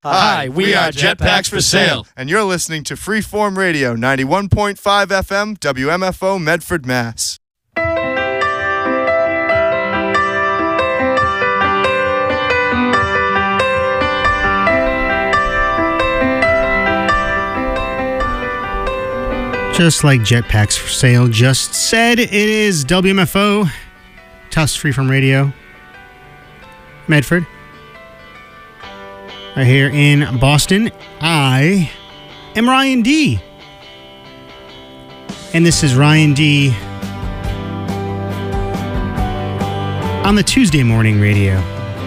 Hi, we are Jetpacks for Sale. And you're listening to Freeform Radio, 91.5 FM, WMFO, Medford, Mass. Just like Jetpacks for Sale just said, it is WMFO, Tufts Freeform Radio, Medford. Right here in Boston, I am Ryan D. And this is Ryan D. on the Tuesday morning radio.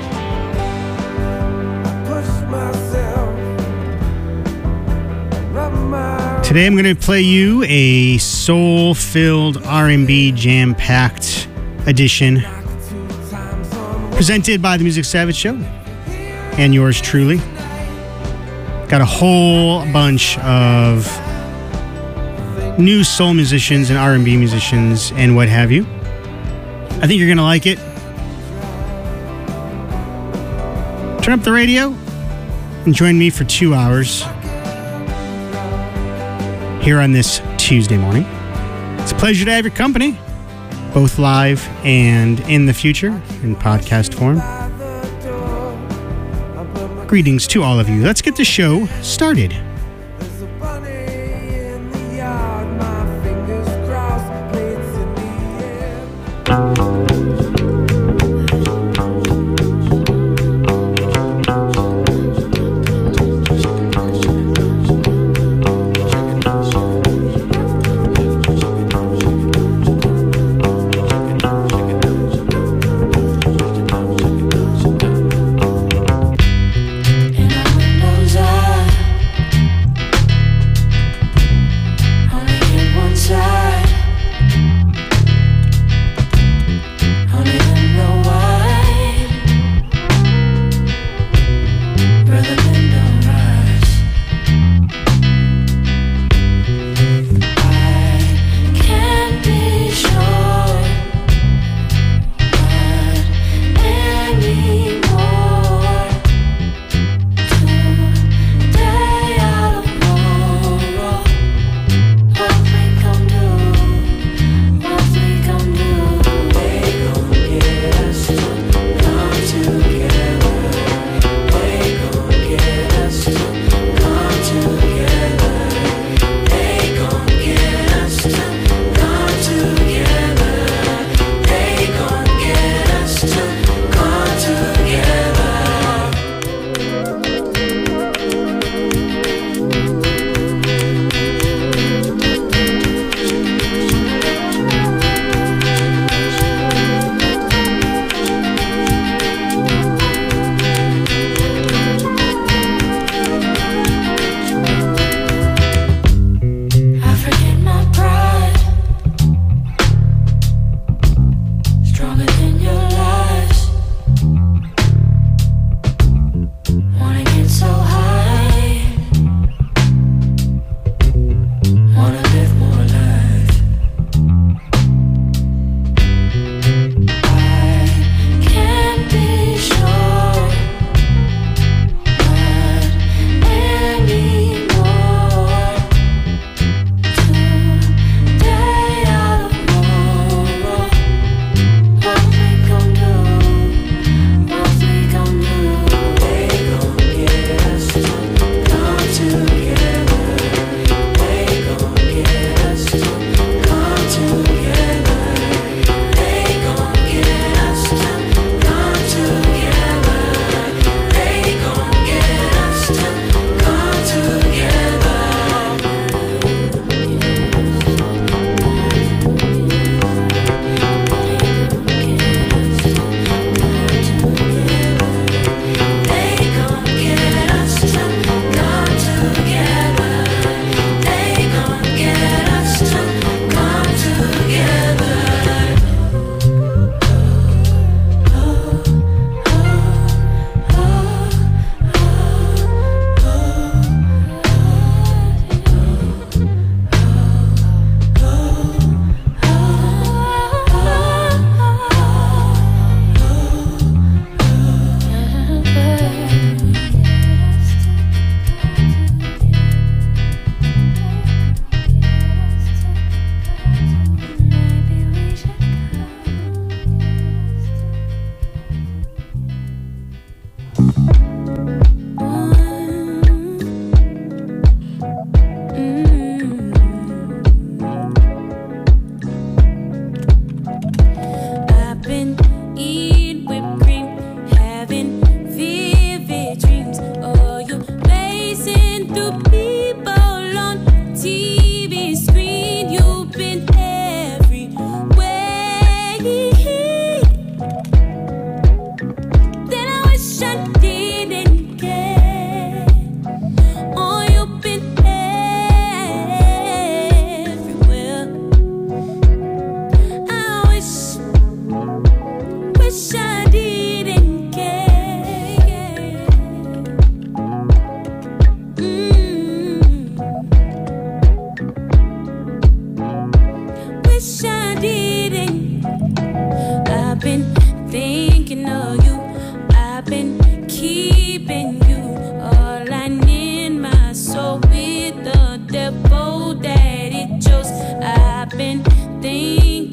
Today I'm going to play you a soul-filled R&B jam-packed edition presented by the Music Savage Show and yours truly. Got a whole bunch of new soul musicians and R&B musicians and what have you. I think you're going to like it. Turn up the radio and join me for 2 hours here on this Tuesday morning. It's a pleasure to have your company, both live and in the future in podcast form. Greetings to all of you. Let's get the show started.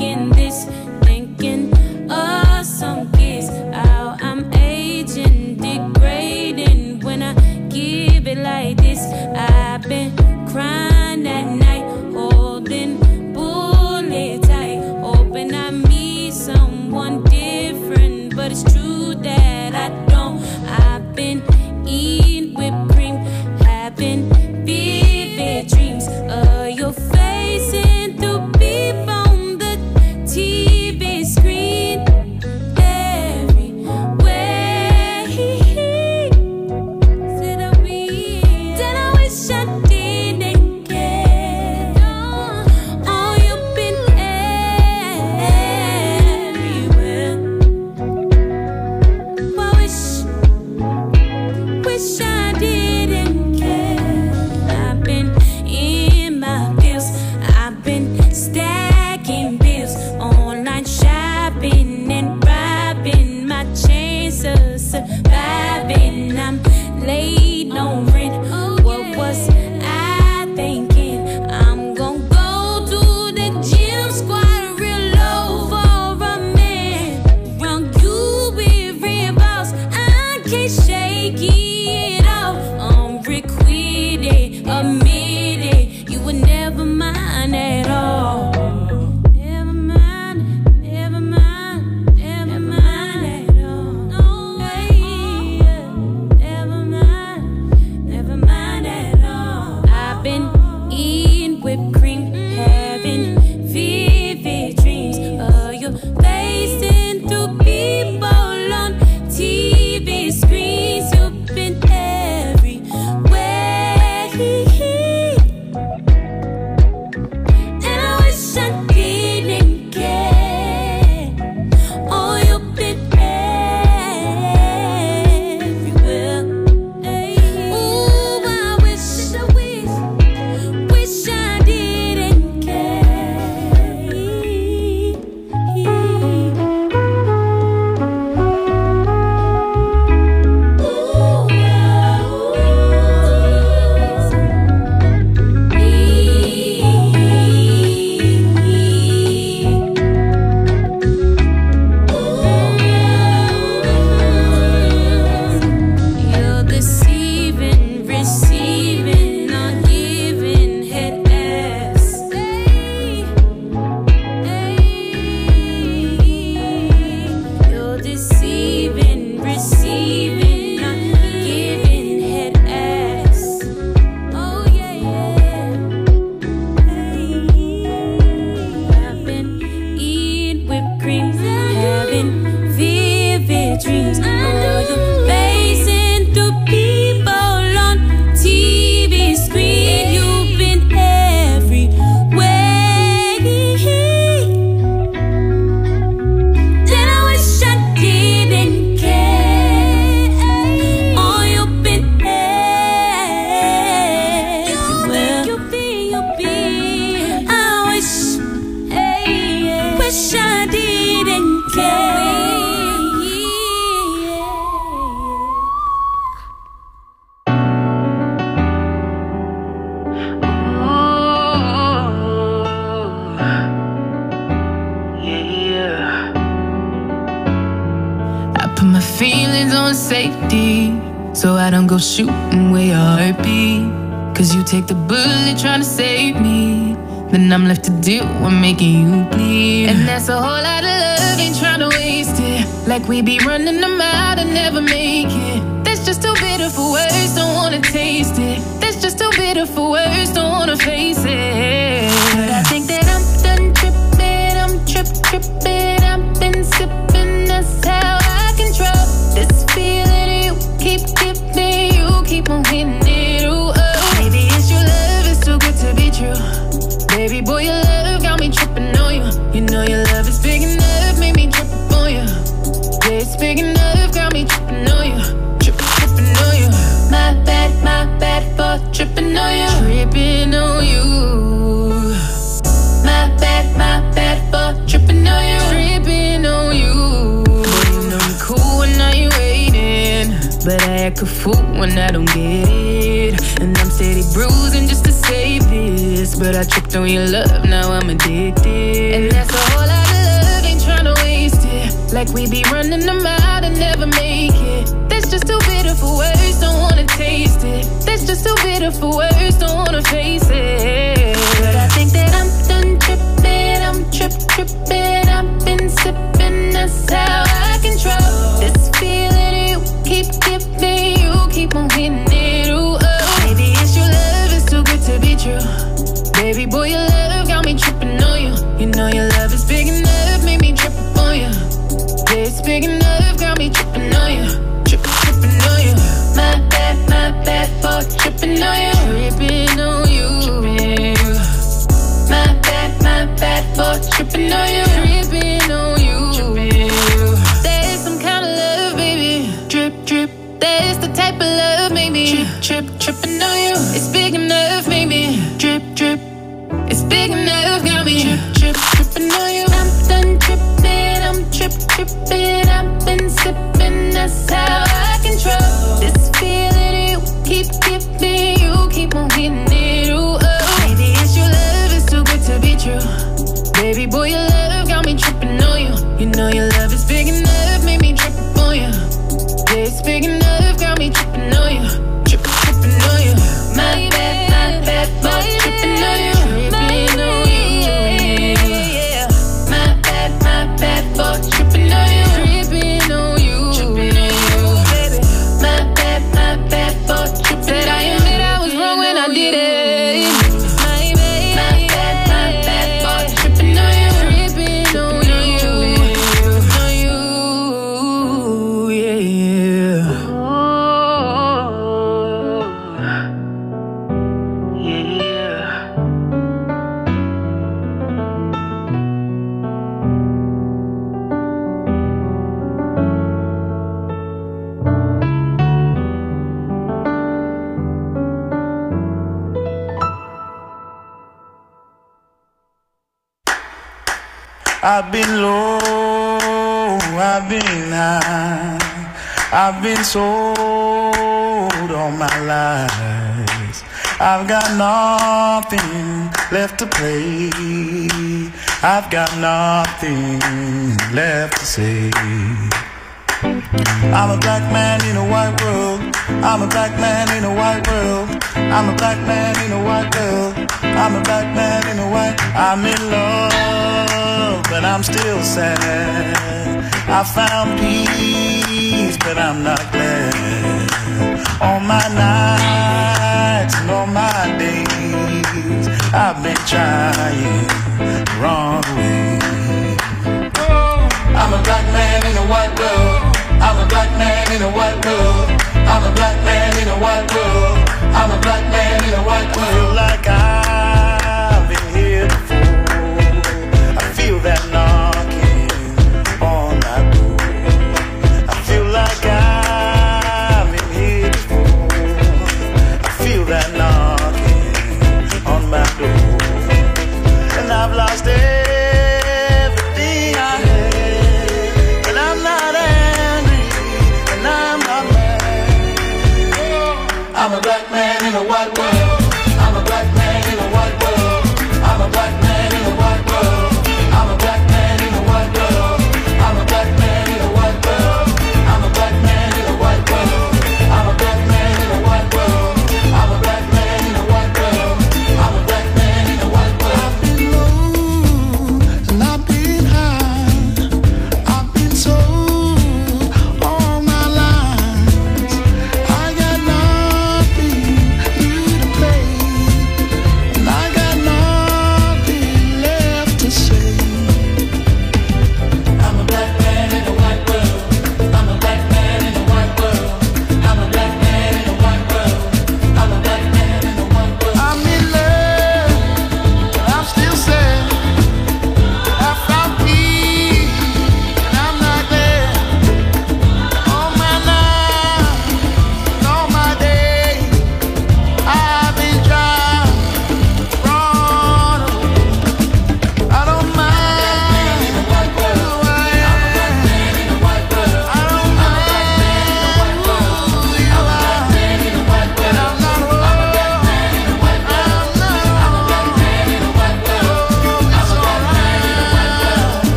thinking this, thinking of some kids. How I'm aging, degrading when I give it like this. I've been crying at night, holding bullet tight, hoping I meet someone different, but it's true that I don't. I've been eating whipped cream, having vivid dreams of your face and through beep on the TV screen. Everywhere said I wish I didn't care. Oh, you've been everywhere. I wish I didn't care. I've been in my bills, I've been stacking bills, online shopping and robbing my chance of surviving. I'm late on rent. What was I thinking? I'm gonna go to the gym, squat real low for a man. Young you with real boss, I can't shake it off. Requited, admitted, you would never mind at all. Never mind, never mind, never mind at all. No way, never mind at all. I've been eating whipped cream, having vivid dreams of your face and through people on TV screens. You've been everywhere, and I wish I didn't care. Oh, you've been everywhere. Ooh, I wish I didn't care. You're deceiving, receiving, not giving head ass. You're deceiving, receiving, not giving head ass. Oh yeah, yeah. I've been eating whipped cream, having vivid dreams of your face and through people on TV screen. You've been everywhere, and I wish I didn't care. Oh, you've been everywhere. I wish I didn't care. I put my feelings on safety, so I don't go shooting where your heart beat. Cause you take the bullet trying to save me, then I'm left to deal with making you bleed. And that's a whole lot of love, ain't trying to waste it. Like we be running them out and never make it. That's just too bitter for words, don't wanna taste it. That's just too bitter for words, don't wanna face it. But I think that I'm done tripping, I'm tripping. I've been sipping, that's how I control this feeling you keep giving. You keep on hitting it, ooh, oh. Maybe it's your love, it's too good to be true. Baby boy, your love got me tripping on you. You know your love is big enough, made me trip on you. Yeah, it's big enough, got me tripping on you. Tripping on you. My bad for tripping on you. Tripping on you. My bad for tripping on you. Tripping on you. Boy, you know me cool when I ain't waiting, but I act a fool when I don't get it. And I'm steady bruising just to save this. but I tripped on your love, now I'm addicted. And that's a whole lot of love, ain't tryna waste it. Like we be running them out and never make it. That's just too bitter for words, don't wanna taste it. That's just too bitter for words, don't wanna face it. But I think that I'm done tripping, I'm tripping. I've been sipping, that's how I control this feeling you keep giving, you keep on hitting it. Ooh, oh. Maybe it's your love, it's too good to be true. Baby boy, your love got me tripping on you. You know your love is big enough, made me trip up on you. Yeah, it's big enough, got me tripping on you. Tripping on you. My bad for tripping on you. Tripping on you. My bad for tripping on you. Tripping on you. There's some kind of love, baby. Drip. There's the type of love, maybe. Tripping on you. It's big enough, maybe. Drip. It's big enough, got me. Tripping on you. I'm done tripping, I'm tripping. I've been sipping, that's how I control this feeling you keep giving, you keep on hitting it. Ooh, oh. Maybe it's your love, it's too good to be true. Baby boy, your love got me tripping on you. You know your love is big enough, made me trip up on you. Yeah, it's big enough, got me tripping on you. Tripping on you. My bad for tripping on you. Tripping on you. My bad for tripping on you. Tripping on you. Baby. My bad for tripping on you. Said I admit I was wrong when I did it. My bad for tripping on you. Tripping on you. Yeah. I've been low, I've been high, I've been sold all my life. I've got nothing left to play, I've got nothing left to say. I'm a black man in a white world, I'm a black man in a white world, I'm a black man in a white world, I'm a black man in a white. I'm in love, but I'm still sad. I found peace, but I'm not glad. All my nights and all my days, I've been trying the wrong way. I'm a black man in a white world, I'm a black man in a white world, I'm a black man in a white world, I'm a black man in a white world. I feel like I've been here before, I feel that knocking on my door. I feel like I've been here before, I feel that knocking on my door. And I've lost everything I had, but I'm not angry, and I'm not mad. I'm a black man in a white world, I'm a black man.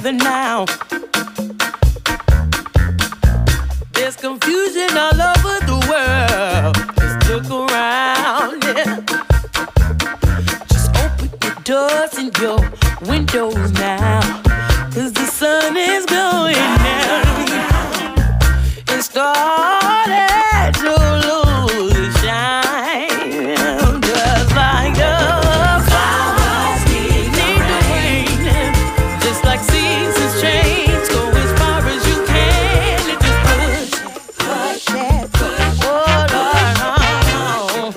together now. There's confusion all over the world. Just look around, yeah. Just open your doors and your windows now, 'cause the sun is going down. It started to lose its shine, just like the flowers need the rain. Just like seasons change, go as far as you can and just push that, hold on.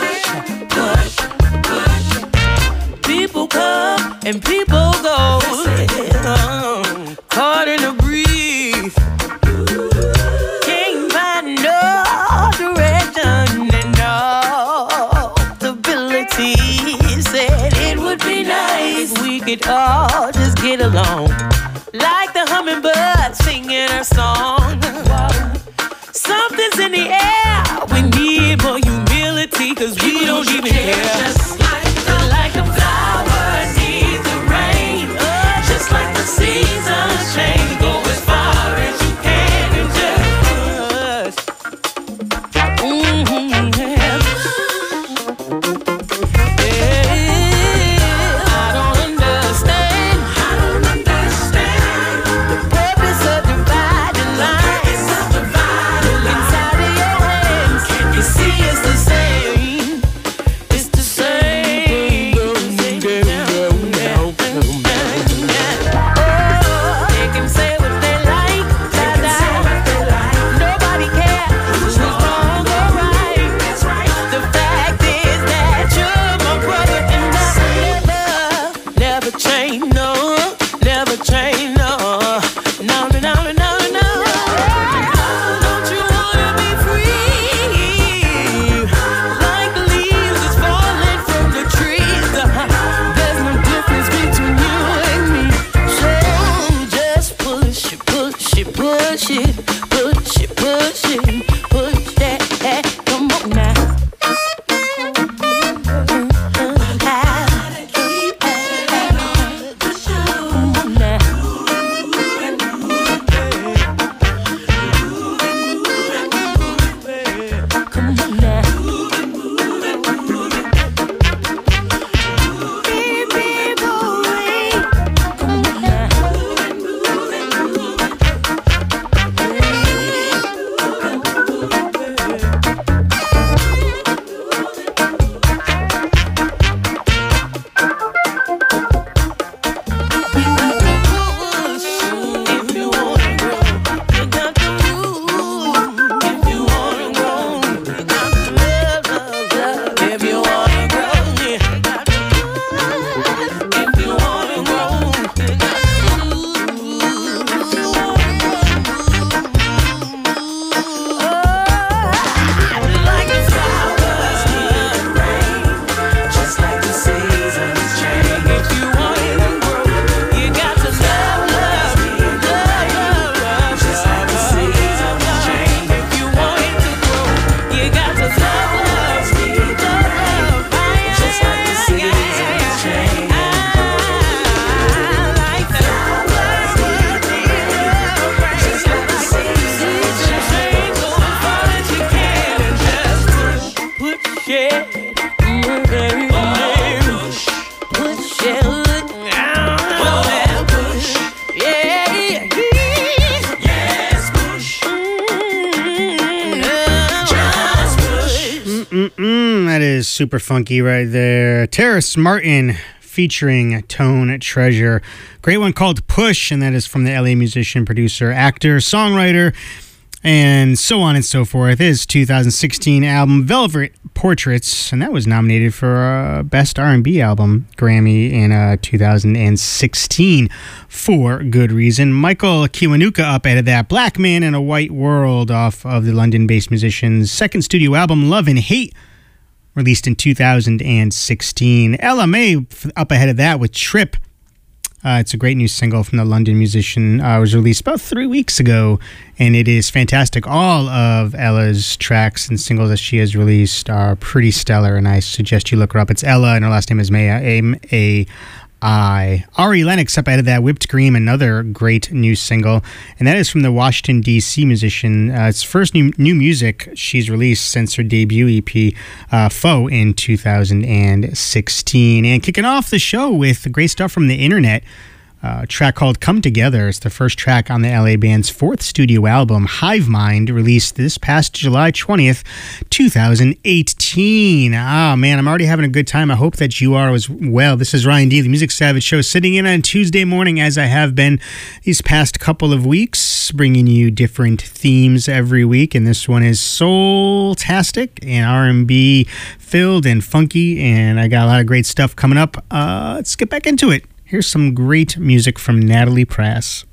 People come and people go, caught in a breeze. Can't find no direction and no stability. Said it would be nice if we could all just get along, like the hummingbird singing her song. Something's in the air, we need more humility, 'cause we don't even care. Just like a flower needs the rain, just like the seasons change. Go as far as you can and just push. I don't understand the purpose of dividing lines. Look inside of your hands, you see it's the same. It's the same. They can say what they like, nobody cares who's wrong or right. The fact is that you're my brother and I never change, no, never change, no. No. Don't you wanna be free? Like the leaves that's falling from the trees. There's no difference between you and me. So just push it, push it, push it, push it, push it, push that. Come on now. That is super funky right there. Terrace Martin featuring Tone Treasure. Great one called Push, and that is from the LA musician, producer, actor, songwriter, and so on and so forth. His 2016 album Velvet Portraits, and that was nominated for Best R&B Album Grammy in 2016 for good reason. Michael Kiwanuka up out of that. Black Man in a White World off of the London-based musician's second studio album Love and Hate, released in 2016. Ella May up ahead of that with Trip. It's a great new single from the London musician. It was released about 3 weeks ago, and it is fantastic. All of Ella's tracks and singles that she has released are pretty stellar, and I suggest you look her up. It's Ella, and her last name is May, I. Ari Lennox up out of that, Whipped Cream, another great new single. And that is from the Washington, D.C. musician. It's first new music she's released since her debut EP, Foe, in 2016. And kicking off the show with great stuff from the internet. A track called Come Together. It's the first track on the LA band's fourth studio album, Hive Mind, released this past July 20th, 2018. Ah, man, I'm already having a good time. I hope that you are as well. This is Ryan D, the Music Savage Show, sitting in on Tuesday morning as I have been these past couple of weeks, bringing you different themes every week. And this one is soul-tastic and R&B filled and funky, and I got a lot of great stuff coming up. Let's get back into it. Here's some great music from Natalie Prass.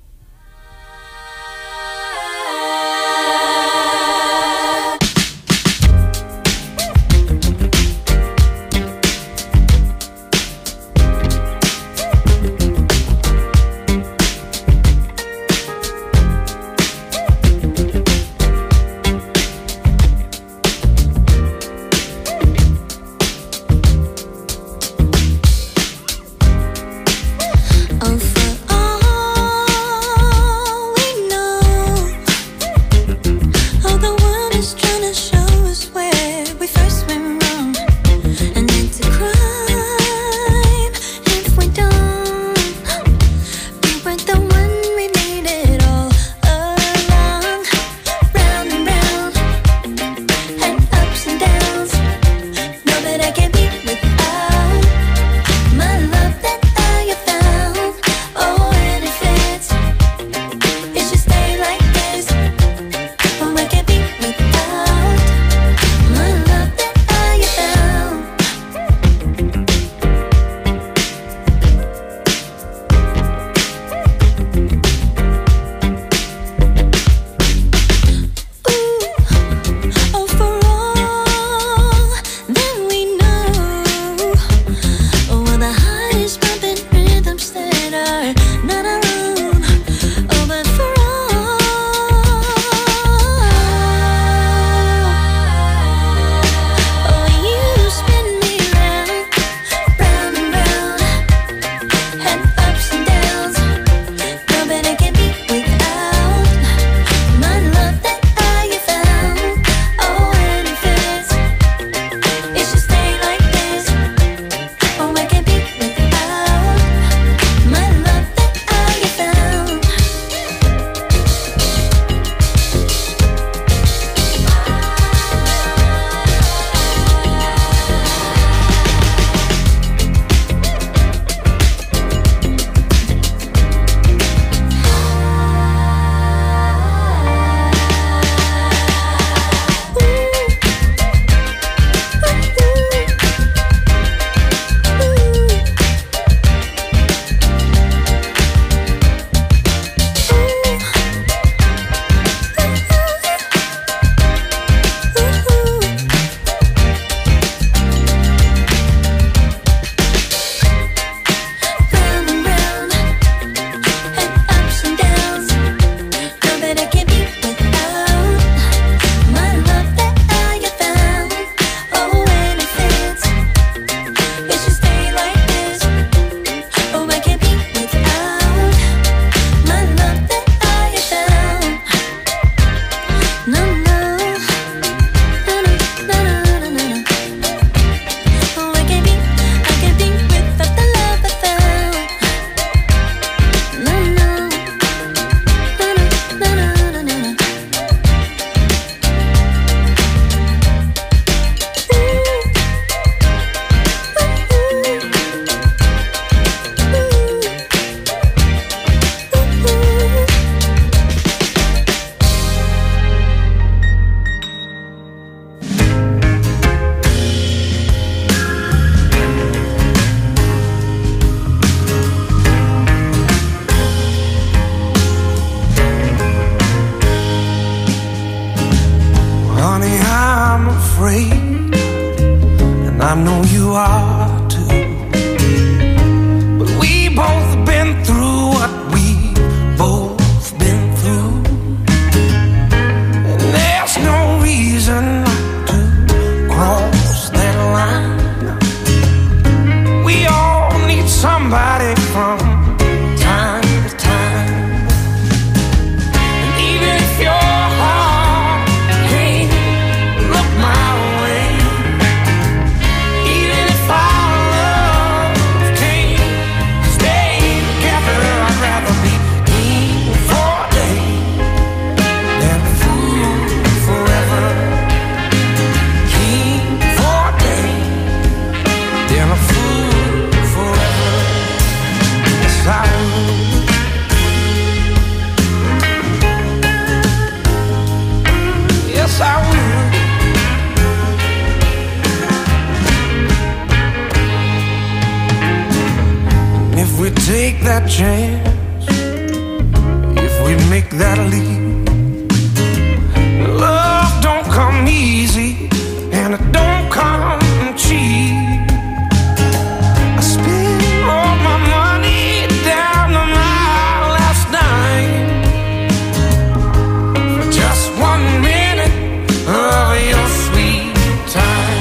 I know you are too. But we both been through what we both been through, and there's no reason not to cross that line. We all need some we take that chance, if we make that leap. Love don't come easy, and it don't come cheap. I spent all my money down the mile last night for just 1 minute of your sweet time.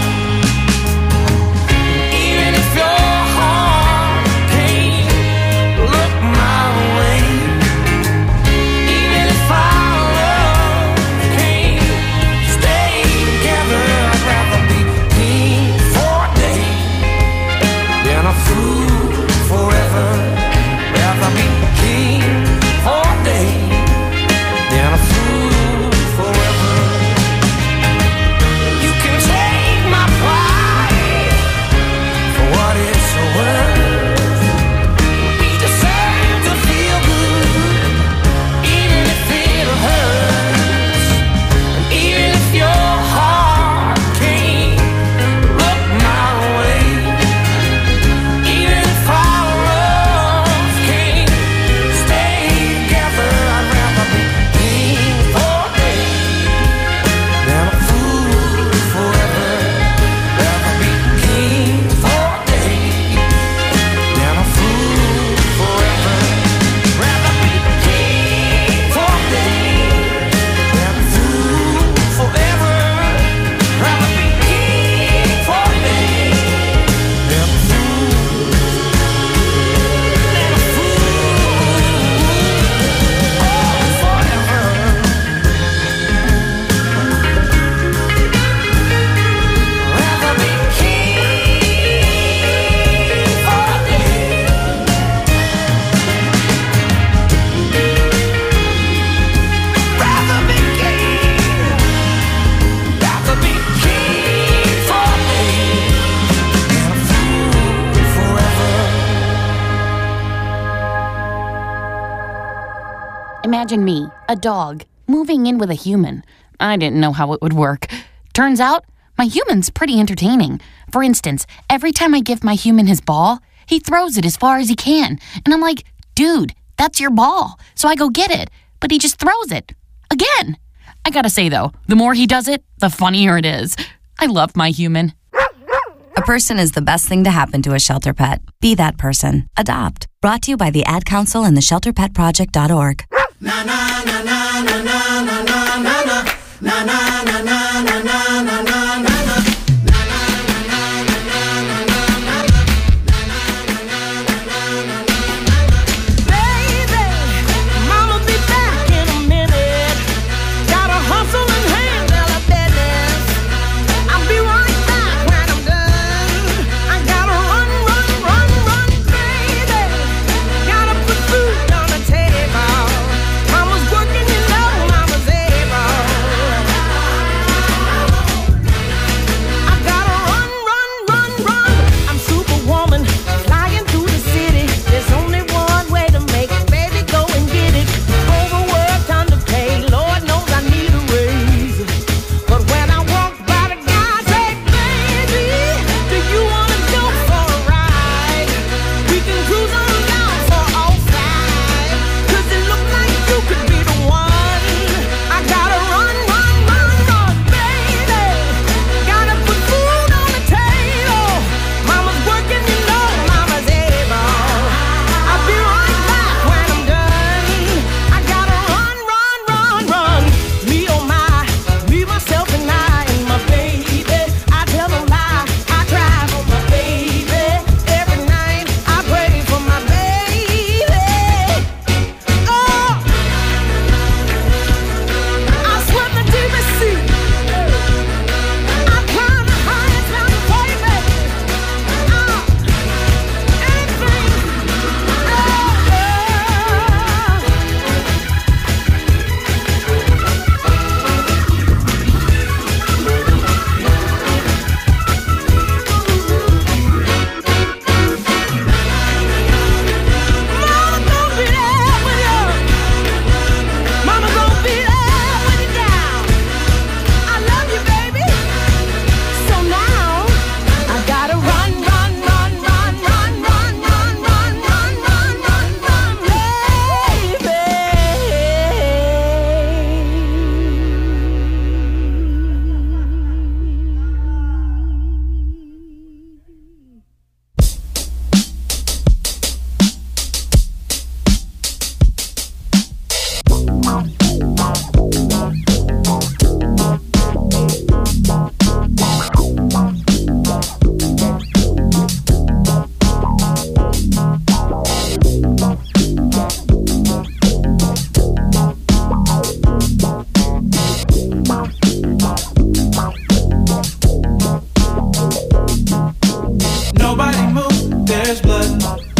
Even if your heart can't look my way, even if our love can't stay together, I'd rather be king for a day than a fool forever. Rather be king for a day than a fool forever. You can take my pride for what it's worth. We deserve to feel good, even if it hurts. And even if your heart can't look my way, even if our love can't stay together, I'd rather be king for a day than a fool forever. Rather be king for a day than a fool forever. Rather be king for a day than a fool forever. Rather be king for a day than a fool forever. Rather be king for a day. Rather be king. Rather be king for a day than a fool forever. Imagine me, a dog, moving in with a human. I didn't know how it would work. Turns out, my human's pretty entertaining. For instance, every time I give my human his ball, he throws it as far as he can. And I'm like, dude, that's your ball. So I go get it. But he just throws it. Again. I gotta say though, the more he does it, the funnier it is. I love my human. A person is the best thing to happen to a shelter pet. Be that person. Adopt. Brought to you by the Ad Council and the ShelterPetProject.org. Mama be back in a minute. Gotta hustle and handle a business. I'll be right back when I'm done. I gotta run, baby. Gotta put food on the table. Mama's working, you know Mama's able.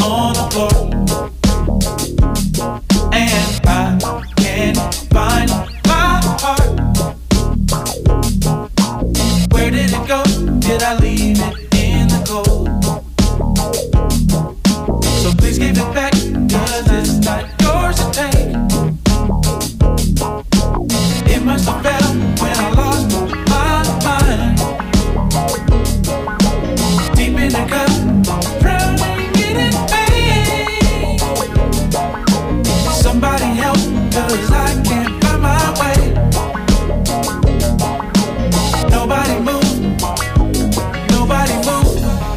on the floor. And I can't find my heart. Where did it go? Did I leave it in the cold? So please give it back, 'cause it's not yours to take. It must have fell when I lost my mind. Deep in the cup, drowning in pain. Somebody help, 'cause I can't find my way. Nobody move, nobody move.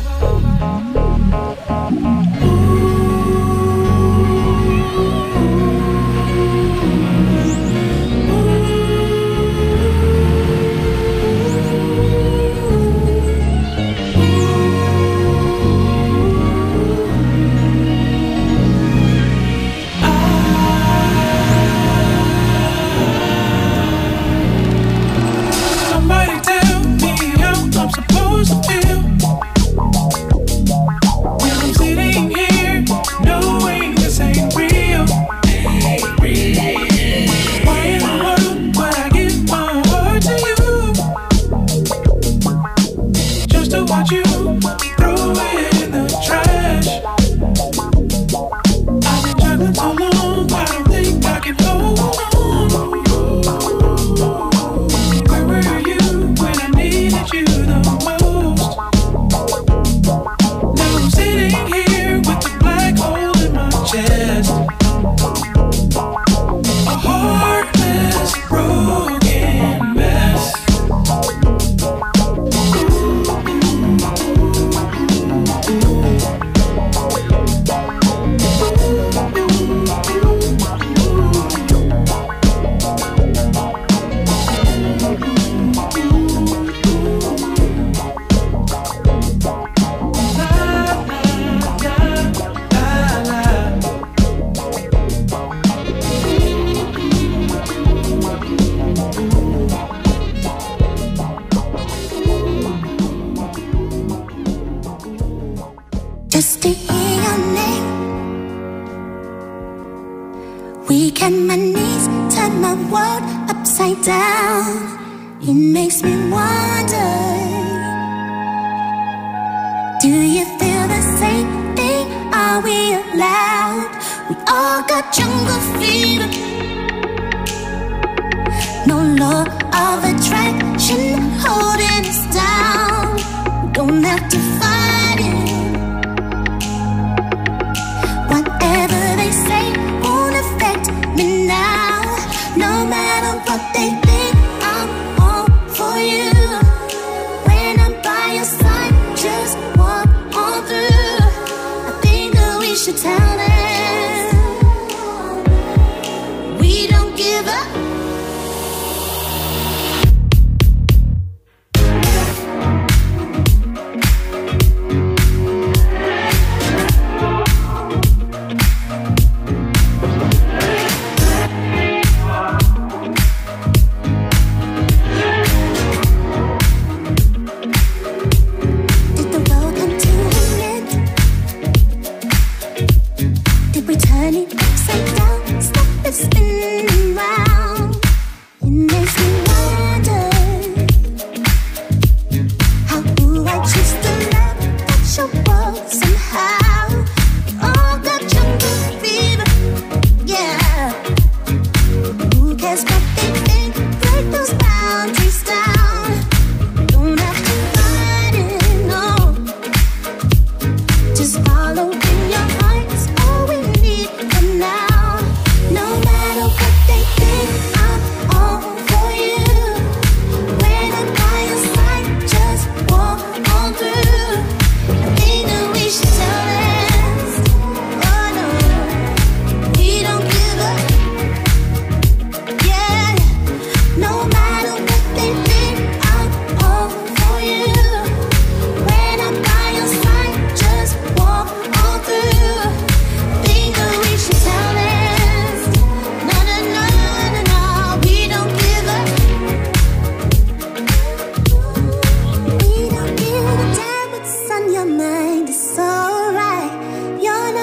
Somebody tell me how I'm supposed to feel when I'm sitting here knowing this ain't real. Why in the world would I give my heart to you just to watch you throw it in the trash? I've been juggling so long, I don't think I can hold on. Where were you when I needed you the most? Now I'm sitting here with the black hole in my chest. A heartless, broken mess. Just to hear your name, weak on my knees, turn my world upside down. It makes me wonder, do you feel the same thing? Are we allowed? We all got jungle fever. No law of attraction holding us down. We don't have to fight it. Whatever they say won't affect me now. No matter what they think, I'm all for you. When I'm by your side, just walk on through. I think that we should tell them we don't give up. Did the world come to an end? Did we turn it upside down? Stop it spinning round. It makes me wonder, how do I choose to love that's your world somehow? All got jungle fever, yeah. Who cares what they think? Break those boundaries down. Don't have to fight it, no. Just follow in your heart, it's all we need for now. No matter what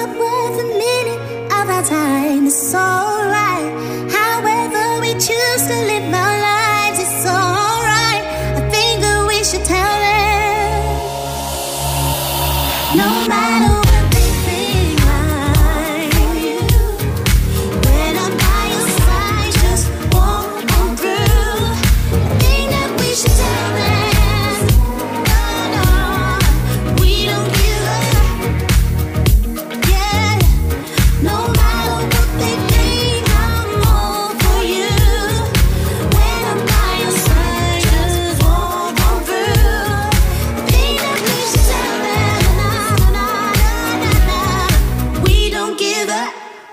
not worth a minute of our time. It's alright. However we choose to live our lives, it's alright. I think that we should tell them, no matter what they think like you. When I'm by your side, just walk on through. I think that we should tell them, no, no, we don't give up. Yeah, no matter what they think, I'm all for you. When I'm by your side, just walk on through. I think that we should tell them, we don't give up.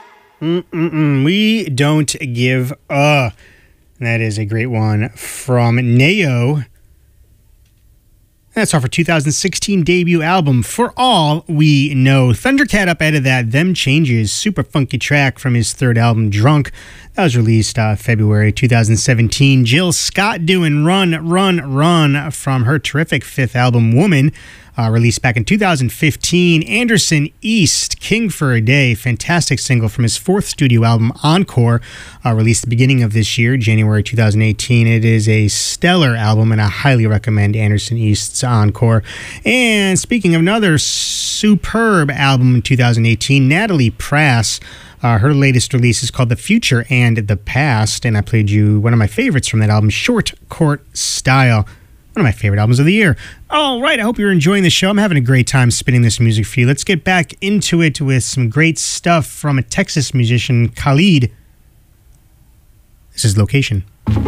We don't give a. That is a great one from Neo. That's off her 2016 debut album, For All We Know. Thundercat up out of that Them Changes, super funky track from his third album, Drunk. That was released February 2017. Jill Scott doing Run, Run, Run from her terrific fifth album, Woman, released back in 2015. Anderson East, King for a Day, fantastic single from his fourth studio album, Encore, released at the beginning of this year, January 2018. It is a stellar album, and I highly recommend Anderson East's Encore. And speaking of another superb album in 2018, Natalie Prass. Her latest release is called The Future and the Past, and I played you one of my favorites from that album, Short Court Style. One of my favorite albums of the year. All right, I hope you're enjoying the show. I'm having a great time spinning this music for you. Let's get back into it with some great stuff from a Texas musician, Khalid. This is Location.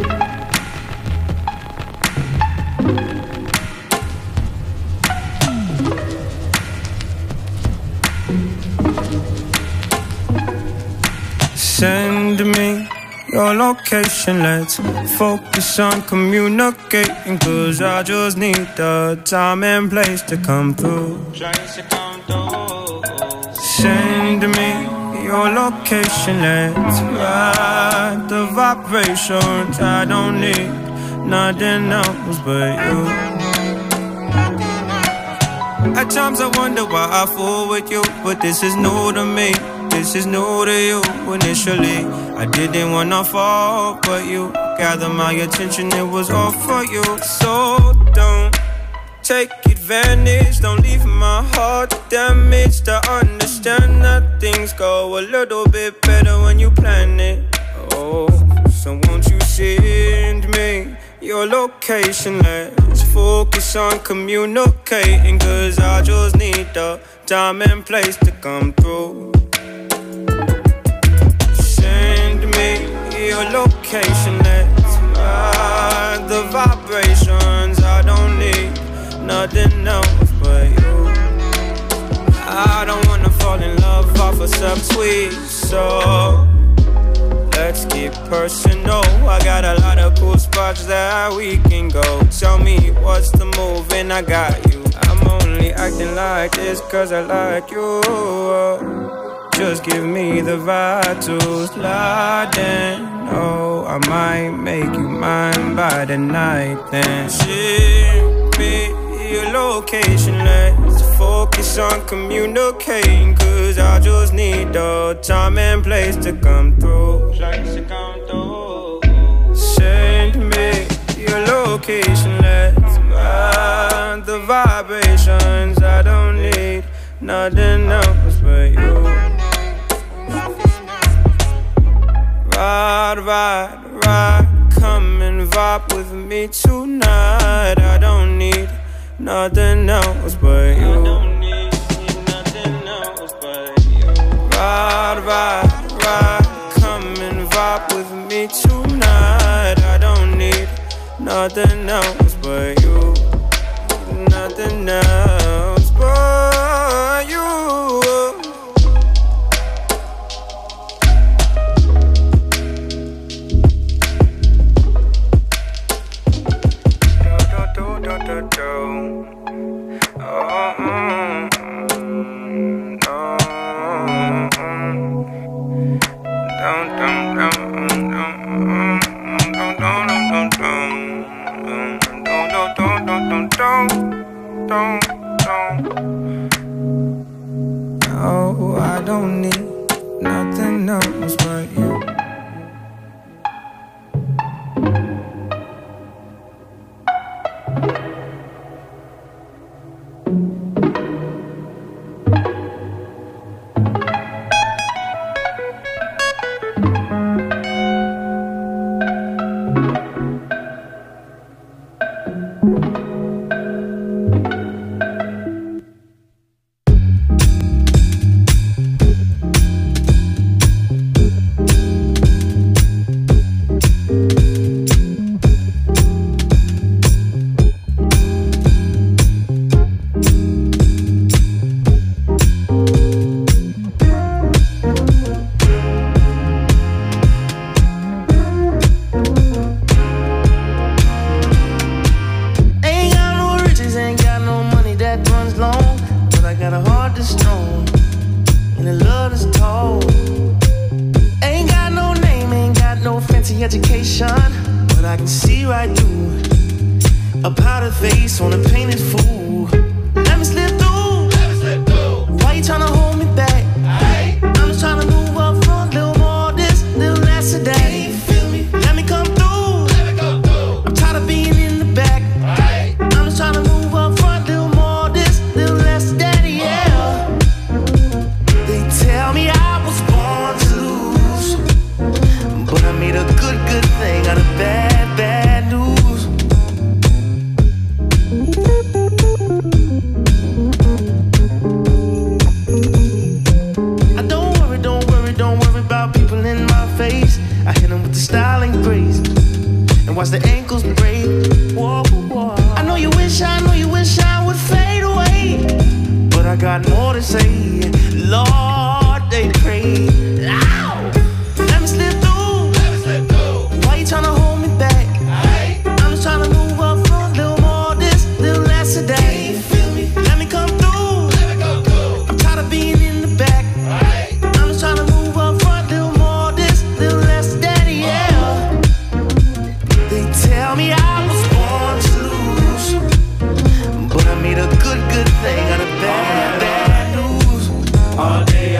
Send me your location, let's focus on communicating, cause I just need the time and place to come through. Send me your location, let's ride the vibrations. I don't need nothing else but you. At times I wonder why I fool with you, but this is new to me. This is new to you. Initially, I didn't wanna fall, but you gathered my attention, it was all for you. So don't take advantage, don't leave my heart damaged. I understand that things go a little bit better when you plan it. Oh, so won't you send me your location? Let's focus on communicating, cause I just need the time and place to come through. Your location, let's ride the vibrations. I don't need nothing else but you. I don't wanna fall in love off a subtweet, so let's get personal. I got a lot of cool spots that we can go. Tell me what's the move and I got you. I'm only acting like this cause I like you. Just give me the vibe to slide in. Oh, I might make you mine by the night then. Ship me your location, let's focus on communicating, cause I just need the time and place to come through. Send me your location, let's ride the vibrations. I don't need nothing else but you. Ride, ride, ride, come and vibe with me tonight. I don't need nothing else but you. Ride, ride, ride, come and vibe with me tonight. I don't need nothing else but you. Nothing else but you. Don't don't need nothing else but you. All day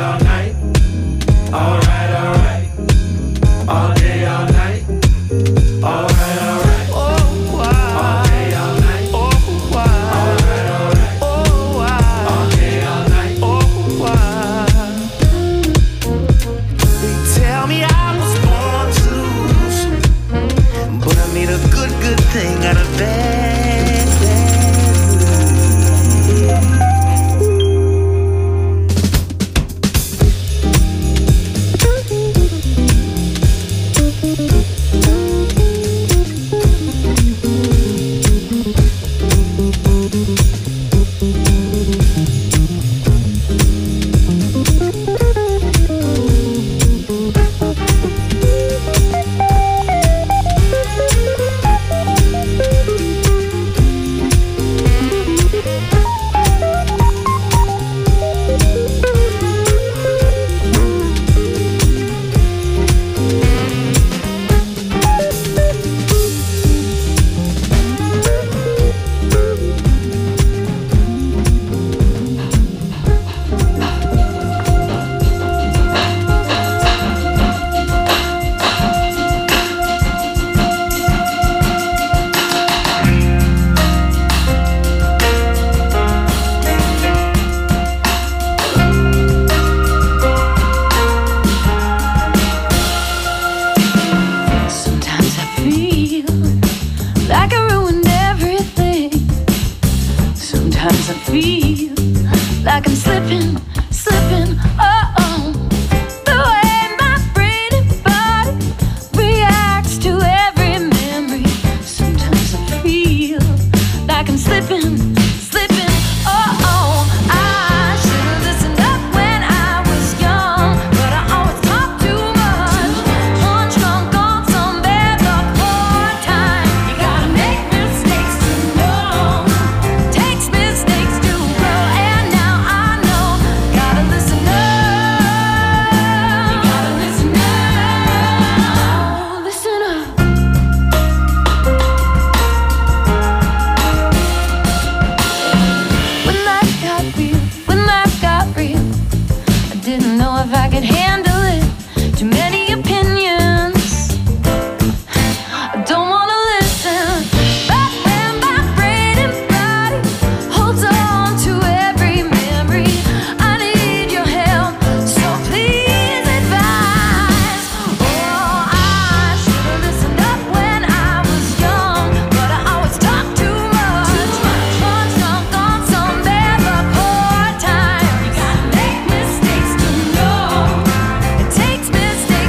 know if I could handle it. Too many opinions. I don't wanna listen. But when my brain and body holds on to every memory, I need your help. So please advise. Oh, I should've listened up when I was young, but I always talk too much. Punch drunk on some bad luck or time. You gotta make mistakes to know. It takes mistakes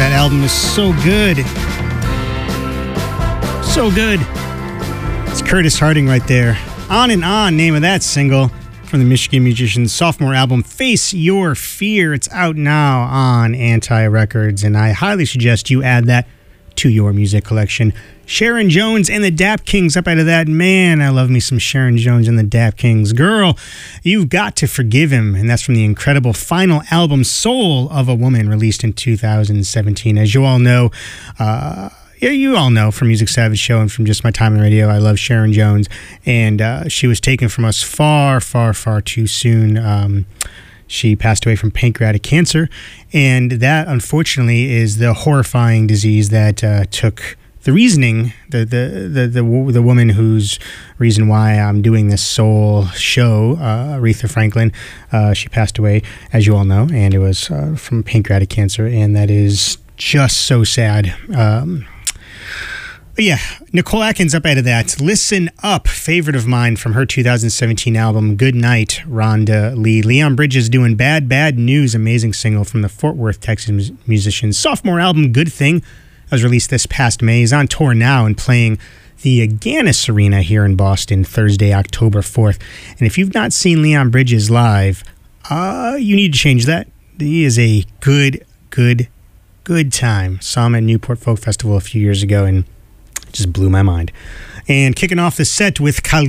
that album is so good. So good. It's Curtis Harding right there. On and On, name of that single from the Michigan Musicians' sophomore album, Face Your Fear. It's out now on Anti Records, and I highly suggest you add that to your music collection. Sharon Jones and the Dap Kings up out of that. Man, I love me some Sharon Jones and the Dap Kings. Girl, You've Got to Forgive Him, and that's from the incredible final album, Soul of a Woman, released in 2017. As you all know, you all know from Music Savage Show and from just my time on the radio, I love Sharon Jones, and she was taken from us far, far, far too soon. She passed away from pancreatic cancer, and that, unfortunately, is the horrifying disease that took the reasoning, the woman whose reason why I'm doing this soul show, Aretha Franklin. She passed away, as you all know, and it was from pancreatic cancer, and that is just so sad. But yeah, Nicole Atkins up out of that. Listen Up, favorite of mine from her 2017 album, Good Night, Rhonda Lee. Leon Bridges doing Bad, Bad News, amazing single from the Fort Worth, Texas musicians. Sophomore album, Good Thing, that was released this past May. He's on tour now and playing the Agganis Arena here in Boston Thursday, October 4th. And if you've not seen Leon Bridges live, you need to change that. He is a good time. Saw him at Newport Folk Festival a few years ago and just blew my mind. And kicking off the set with Khalid